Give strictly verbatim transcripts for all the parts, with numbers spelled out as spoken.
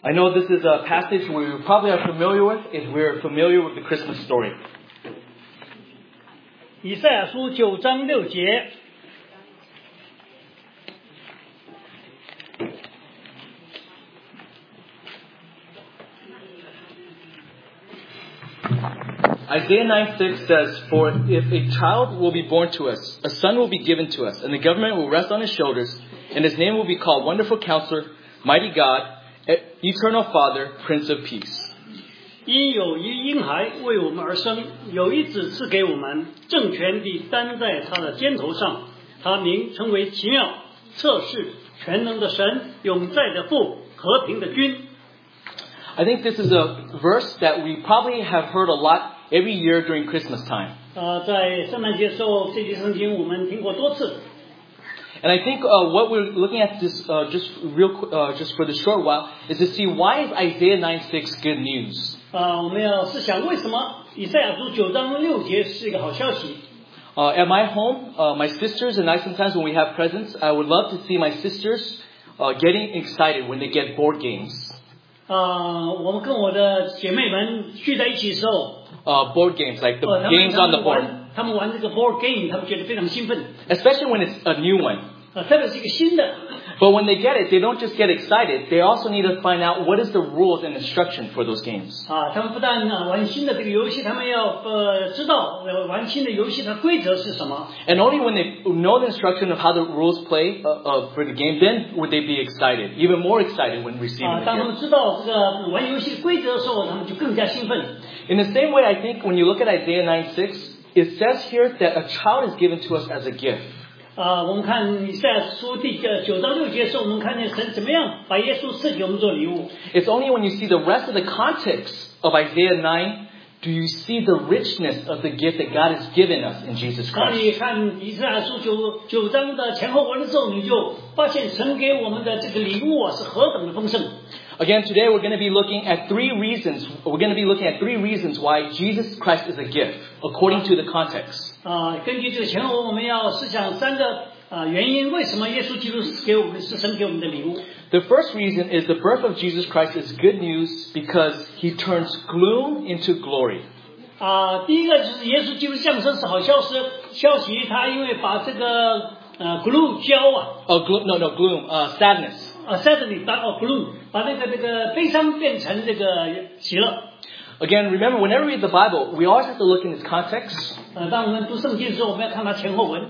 I know this is a passage we probably are familiar with if we're familiar with the Christmas story. 以赛亚书九章六节。 Isaiah nine six says, "For if a child will be born to us, a son will be given to us, and the government will rest on his shoulders, and his name will be called Wonderful Counselor, Mighty God, Eternal Father, Prince of Peace." 因有一婴孩为我们而生，有一子赐给我们，政权必担在他的肩头上，他名称为奇妙、测试、全能的神、永在的父、和平的君。 I think this is a verse that we probably have heard a lot every year during Christmas time. 呃，在圣诞节时候，这句圣经我们听过多次。 And I think uh, what we're looking at this uh, just real uh, just for the short while is to see why is Isaiah nine six good news. 啊，我们要思想为什么以赛亚书九章六节是一个好消息。 Uh, at my home, uh, my sisters and I sometimes when we have presents, I would love to see my sisters uh, getting excited when they get board games. 啊，我们跟我的姐妹们聚在一起的时候， uh, board games like the 呃，他们 games on the 他们 board, 玩他们玩这个 board game，他们觉得非常兴奋， especially when it's a new one. 啊，特别是一个新的。 But when they get it, they don't just get excited. They also need to find out what is the rules and instruction for those games. 啊，他们不但呢玩新的这个游戏，他们要呃知道呃玩新的游戏它规则是什么。 And only when they know the instruction of how the rules play uh, uh, for the game, then would they be excited, even more excited when receiving 啊， the 当他们 gift. 知道这个玩游戏规则的时候，他们就更加兴奋。 In the same way, I think when you look at Isaiah nine six, it says here that a child is given to us as a gift. 啊，我们看以赛亚书第九章六节的时候，我们看见神怎么样把耶稣赐给我们做礼物。 It's only when you see the rest of the context of Isaiah nine do you see the richness of the gift that God has given us in Jesus 当你 Christ. 看以赛亚书九九章的前后文的时候，你就发现神给我们的这个礼物啊是何等的丰盛。 Again, today we're going to be looking at three reasons. We're going to be looking at three reasons why Jesus Christ is a gift, according to the context. 啊，根据这个前后文，我们要思想三个啊原因，为什么耶稣基督是给我们是神给我们的礼物？ The first reason is the birth of Jesus Christ is good news because he turns gloom into glory. 啊，第一个就是耶稣基督降生是好消息，消息他因为把这个呃 glue 胶啊， Oh, glo- no, no, gloom, uh, sadness. 啊 sadly 把哦 glue 把那个那个悲伤变成这个喜乐。 Again, remember, whenever we read the Bible, we always have to look in its context. 呃，当我们读圣经的时候，我们要看它前后文。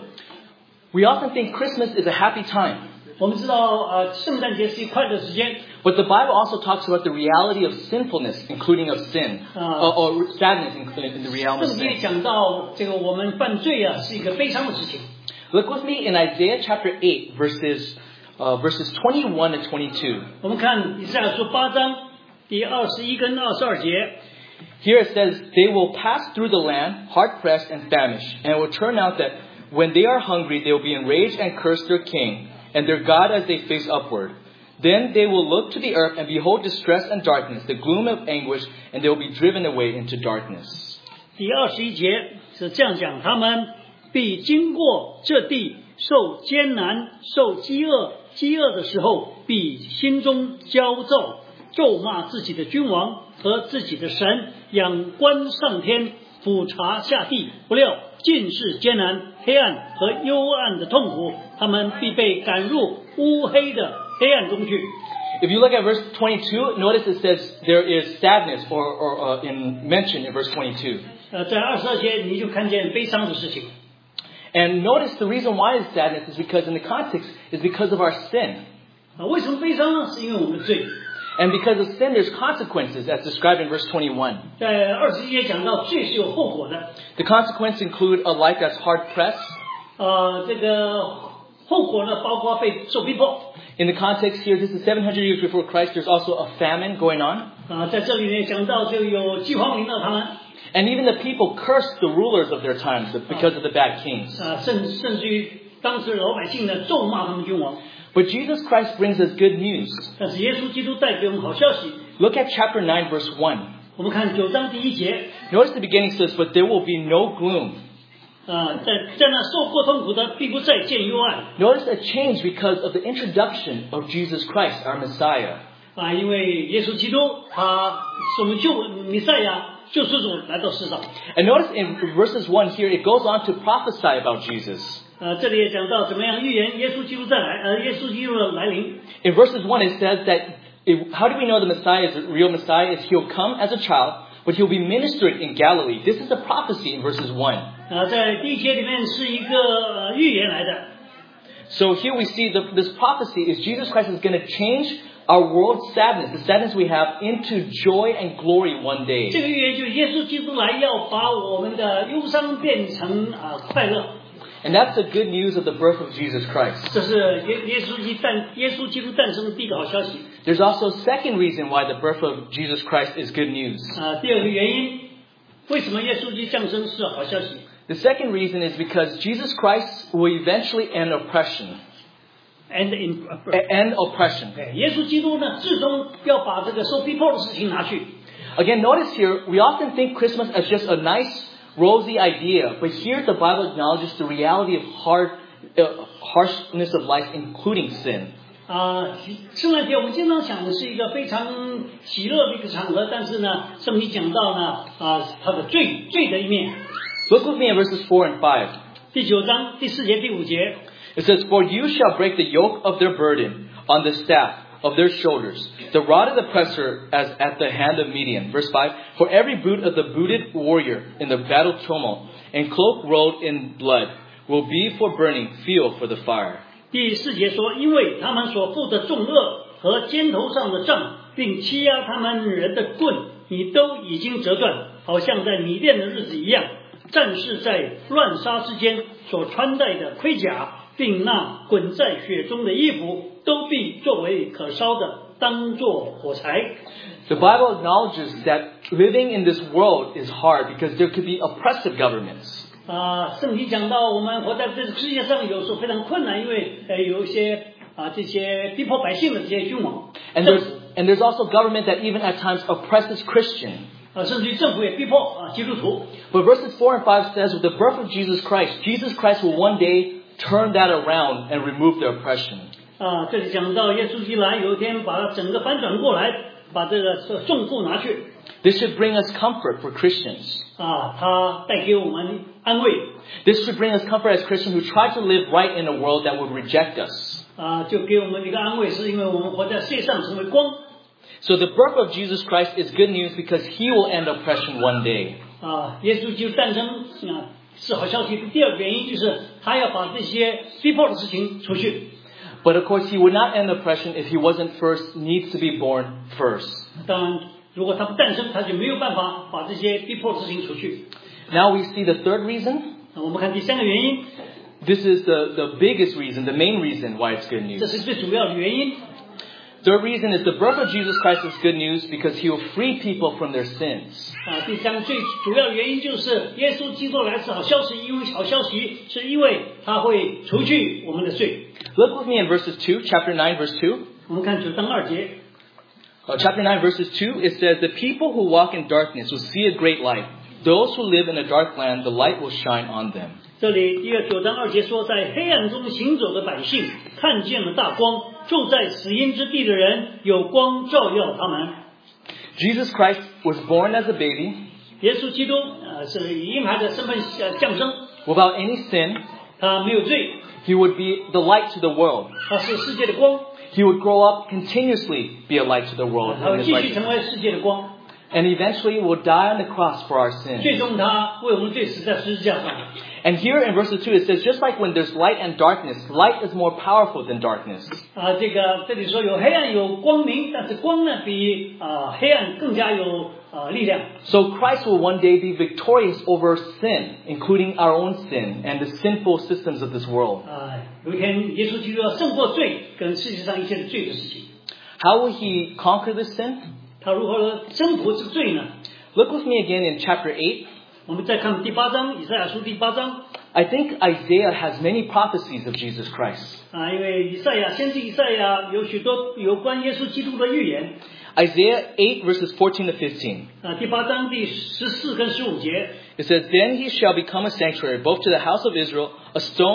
We often think Christmas is a happy time. 我们知道，呃，圣诞节是一快乐时间。 But the Bible also talks about the reality of sinfulness, including of sin, Ah. or, or sadness, including in the reality of 圣经也 sin. 讲到这个我们犯罪啊是一个悲伤的事情。 Look with me in Isaiah chapter eight, verses uh, verses twenty-one to twenty-two. 我们看以赛亚书八章第二十一跟二十二节。 Here it says, "They will pass through the land, hard pressed and famished, and it will turn out that when they are hungry, they will be enraged and curse their king and their God as they face upward. Then they will look to the earth and behold distress and darkness, the gloom of anguish, and they will be driven away into darkness." 第二十一节是这样讲：他们必经过这地，受艰难、受饥饿，饥饿的时候，必心中焦躁，咒骂自己的君王和自己的神，仰观上天，俯察下地，不料尽是艰难、黑暗和幽暗的痛苦，他们必被赶入乌黑的黑暗中去。 If you look at verse twenty-two, notice it says there is sadness, or, or uh, in mention in verse twenty-two. 呃，在二十二节你就看见悲伤的事情。 And notice the reason why it's sadness is because in the context is because of our sin. 啊，为什么悲伤呢？是因为我们的罪。 And because of sin, there's consequences as described in verse twenty-one. 在二十一节讲到罪是有后果的。 The consequences include a life that's hard pressed. 呃，这个后果呢，包括被受逼迫。 In the context here, this is seven hundred years before Christ. There's also a famine going on. 啊，在这里呢讲到就有饥荒临到他们。 And even the people cursed the rulers of their times because of the bad kings. 啊，甚甚至于当时老百姓呢咒骂他们君王。 But Jesus Christ brings us good news. 但是耶稣基督带给我们好消息。 Look at chapter nine, verse one. 我们看九章第一节。 Notice the beginning says, "But there will be no gloom." 啊，在在那受过痛苦的，必不再见幽暗。 Notice a change because of the introduction of Jesus Christ, our Messiah. 啊，因为耶稣基督他是我们救弥赛亚救赎主来到世上。 And notice in verses one here, it goes on to prophesy about Jesus. 呃，这里也讲到怎么样预言耶稣基督再来，呃，耶稣基督的来临。 In verses one, it says that, it, how do we know the Messiah is the real Messiah? Is he'll come as a child, but he'll be ministered in Galilee. This is a prophecy in verses one. 啊，在第一节里面是一个呃预言来的。 So here we see the, this prophecy is Jesus Christ is going to change our world's sadness, the sadness we have, into joy and glory one day. 这个预言就是耶稣基督来要把我们的忧伤变成啊、呃、快乐。 And that's the good news of the birth of Jesus Christ. 这是耶耶稣基诞耶稣基督诞生的第一个好消息。 There's also a second reason why the birth of Jesus Christ is good news. 啊、第二个原因，为什么耶稣基督降生是好消息？ The second reason is because Jesus Christ will eventually end oppression. And in End oppression. 耶稣基督呢，最终要把这个受逼迫的事情拿去。 Again, notice here, we often think Christmas as just a nice, rosy idea, but here the Bible acknowledges the reality of hard, uh, harshness of life, including sin. 啊，圣诞节我们经常想的是一个非常喜乐的一个场合，但是呢，圣经讲到呢，啊，它的罪罪的一面。 Look with me at verses four and five. 第九章第四节第五节。 It says, For you shall break the yoke of their burden on the staff of their shoulders, the rod of the oppressor as at the hand of Midian. Verse five, For every boot of the booted warrior in the battle tumult, and cloak rolled in blood, will be for burning, fuel for the fire. 第四节说，因为他们所负的重恶和肩头上的杖，并欺压他们人的棍，你都已经折断，好像在米甸的日子一样。战士在乱杀之间所穿戴的盔甲，并那滚在血中的衣服，都必作为可烧的，当作火柴。 The Bible acknowledges that living in this world is hard because there could be oppressive governments. 啊，圣经讲到我们活在这个世界上有时候非常困难，因为呃有一些啊这些逼迫百姓的这些君王。 And there's, and there's also government that even at times oppresses Christians. 啊，甚至于政府也逼迫啊基督徒。 But verses four and five says, with the birth of Jesus Christ, Jesus Christ will one day turn that around and remove the oppression. 啊，这里讲到耶稣基督来，有一天把整个翻转过来，把这个重负拿去。 This should bring us comfort for Christians. 啊，他带给我们安慰。 This should bring us comfort as Christians who try to live right in a world that would reject us. 啊，就给我们一个安慰，是因为我们活在世界上成为光。 So the birth of Jesus Christ is good news because He will end oppression one day. 啊，耶稣基督诞生啊是好消息。第二个原因就是他要把这些逼迫的事情除去。 But of course, He would not end oppression if He wasn't first, needs to be born first. 当然，如果他不诞生，他就没有办法把这些逼迫的事情除去。 Now we see the third reason. 啊，我们看第三个原因， This is the, the biggest reason, the main reason why it's good 这 news. 是最主要的原因。 Third reason is the birth of Jesus Christ is good news because He will free people from their sins. 啊，第三个最主要的原因就是耶稣基督来是好消息，因为好消息是因为他会除去我们的罪。 Look with me in verses two, chapter nine, verse two. 我们看九章二节， Uh, chapter nine, verses two, it says, The people who walk in darkness will see a great light. Those who live in a dark land, the light will shine on them. 这里第二九章二节说，在黑暗中行走的百姓看见了大光，住在死荫之地的人有光照耀他们。 Jesus Christ was born as a baby 耶稣基督呃是以婴孩的身份呃降生， without any sin. 他没有罪， He would be the light to the world. 他是世界的光， He would grow up continuously be a light to the world 他 in 会 his 继续成 righteousness. 为世界的光， And eventually will die on the cross for our sins. 最终他为我们罪死在十字架上。 And here in verses two, it says, just like when there's light and darkness, light is more powerful than darkness. 啊，这个这里说有黑暗有光明，但是光呢比啊黑暗更加有啊力量。 So Christ will one day be victorious over sin, including our own sin and the sinful systems of this world. 啊，有一天耶稣基督要胜过罪跟世界上一切的罪的事情。 How will He conquer this sin? 他如何征服这个罪呢？ Look with me again in chapter eight. 我们再看第八章，以赛亚书第八章 I think Isaiah has many prophecies of Jesus Christ. 啊，因为以赛亚先知以赛亚有许多有关耶稣基督的预言 Isaiah eight verses fourteen to fifteen. 啊，第八章第十四跟十五节 It says, Then he shall become a sanctuary, both to the house of Israel, a stone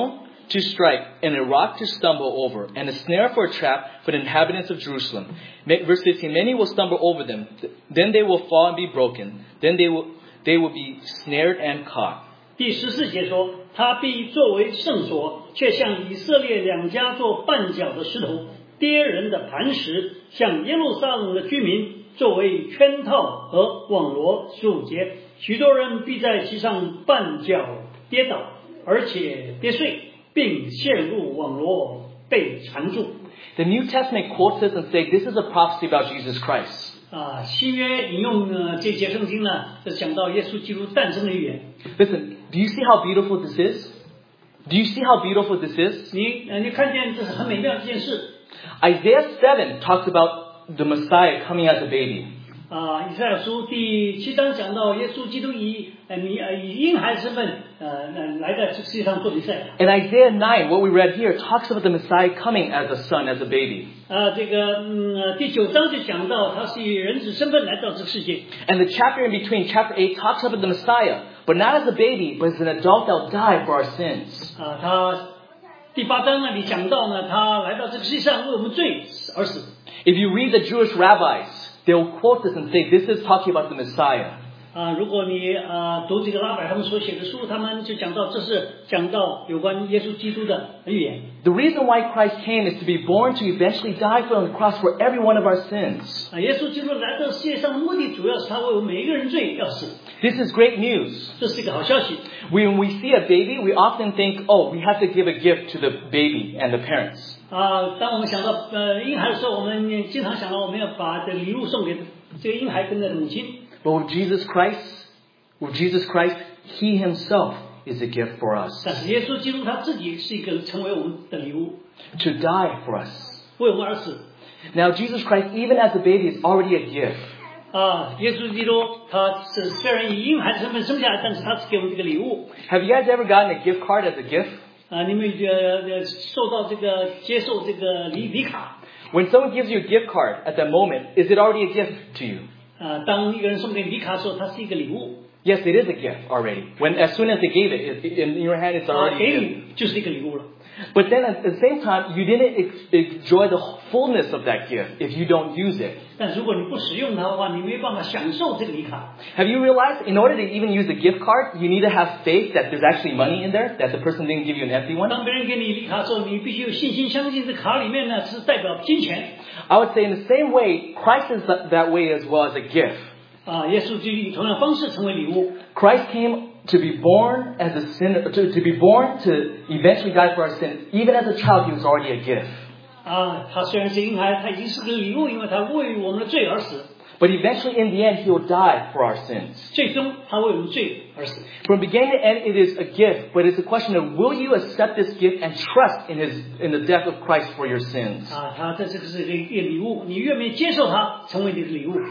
to strike, and a rock to stumble over, and a snare for a trap for the inhabitants of Jerusalem. Verse fifteen, many will stumble over them. Then they will fall and be broken. Then they will, they will be snared and caught. 第十四节说，他必作为圣所，却向以色列两家做绊脚的石头，跌人的磐石，向耶路撒冷的居民作为圈套和网罗。十五节，许多人必在其上绊脚跌倒，而且跌碎，并陷入网罗，被缠住。 The New Testament quotes this and says this is a prophecy about Jesus Christ. 啊，新约引用呢这节圣经呢，是讲到耶稣基督诞生的预言。 Listen, do you see how beautiful this is? Do you see how beautiful this is? 你呃，你看见这是很美妙的一件事。 Isaiah seven talks about the Messiah coming as a baby. 啊，以赛亚书第七章讲到耶稣基督以呃以呃以婴孩身份呃呃来在这世界上做弥赛亚。 And Isaiah nine, what we read here, talks about the Messiah coming as a son, as a baby. 啊，这个嗯呃第九章就讲到他是以人子身份来到这个世界。 And the chapter in between, chapter eight, talks about the Messiah, but not as a baby, but as an adult that will die for our sins. 啊，他第八章那里讲到呢，他来到这个世界上为我们罪而死。 If you read the Jewish rabbis, they will quote this and say, this is talking about the Messiah. 啊，如果你啊读这个拉比他们所写的书，他们就讲到这是讲到有关耶稣基督的预言。 The reason why Christ came is to be born to eventually die for on the cross for every one of our sins. 啊，耶稣基督来到世界上的目的，主要是他为我们每一个人罪要死。 This is great news. 这是一个好消息。 When we see a baby, we often think, oh, we have to give a gift to the baby and the parents. 啊，当我们想到呃婴孩的时候，我们经常想到我们要把这礼物送给这个婴孩跟他的母亲。 But with Jesus Christ, with Jesus Christ, He Himself is a gift for us. 但是耶稣基督他自己是一个成为我们的礼物， To die for us. 为我们而死。 Now, Jesus Christ, even as a baby, is already a gift. 啊，耶稣基督他是虽然以婴孩的身份生下来，但是他是给我们这个礼物。 Have you guys ever gotten a gift card as a gift? 啊，你们呃呃受到这个接受这个礼礼卡。 When someone gives you a gift card at that moment, is it already a gift to you? 啊，当一个人送给礼卡的时候，它是一个礼物。 Yes, it is a gift already. When as soon as they gave it, it in your hand, it's 啊， already 给 a gift. 你就是一个礼物了。 But then at the same time, you didn't ex- enjoy the fullness of that gift if you don't use it. 但如果你不使用它的话，你没办法享受这个礼卡。 Have you realized in order to even use a gift card, you need to have faith that there's actually money in there, that the person didn't give you an empty one? 当别人给你礼卡的时候，你必须有信心，相信这卡里面呢是代表金钱。 I would say in the same way, Christ is that that way as well as a gift. 啊，耶稣基督以同样方式成为礼物。 Christ came to be born as a sinner, to, to be born to eventually die for our sins. Even as a child, he was already a gift. 啊，他虽然是婴孩，他已经是个礼物，因为他为我们的罪而死。 But eventually, in the end, he will die for our sins. 最终，他为我们罪而死。 From beginning to end, it is a gift, but it's a question of will you accept this gift and trust in his in the death of Christ for your sins? 啊，他这这个是一个礼物，你愿不愿意接受它成为你的礼物？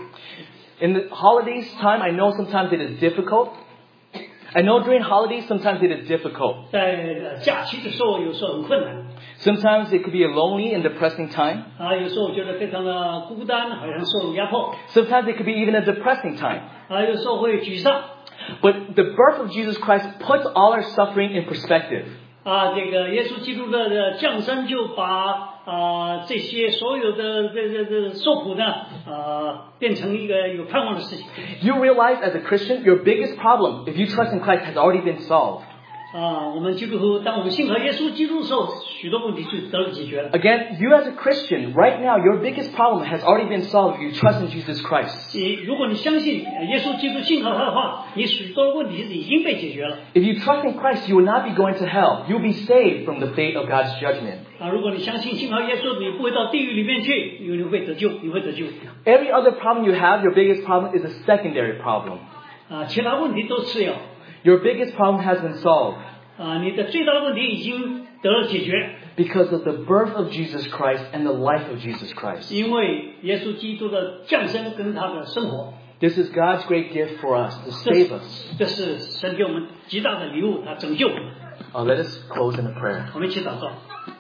In the holidays time, I know sometimes it is difficult. I know during holidays, sometimes it is difficult. 在假期的时候，有时候很困难。 Sometimes it could be a lonely and depressing time. 啊，有时候觉得非常的孤单，好像受压迫。 Sometimes it could be even a depressing time. 啊，有时候会沮丧。 But the birth of Jesus Christ puts all our suffering in perspective. 啊，这个耶稣基督的的降生就把啊这些所有的这这这受苦呢，啊变成一个有盼望的事情。 You realize as a Christian, your biggest problem, if you trust in Christ, has already been solved. 啊，我们基督徒，当我们信靠耶稣基督的时候，许多问题就得了解决了。 Again, you as a Christian, right now, your biggest problem has already been solved if you trust in Jesus Christ. 你如果你相信耶稣基督，信靠他的话，你许多问题是已经被解决了。 If you trust in Christ, you will not be going to hell. You'll be saved from the fate of God's judgment. 啊，如果你相信信靠耶稣，你不会到地狱里面去，因为你会得救，你会得救。 Every other problem you have, your biggest problem is a secondary problem. 啊，其他问题都次要。 Your biggest problem has been solved. 啊，你的最大的问题已经得了解决。 Because of the birth of Jesus Christ and the life of Jesus Christ. 因为耶稣基督的降生跟他的生活。 This is God's great gift for us to save us. 这是神给我们极大的礼物，他拯救我们。 Uh, let us close in a prayer. 我们一起祷告。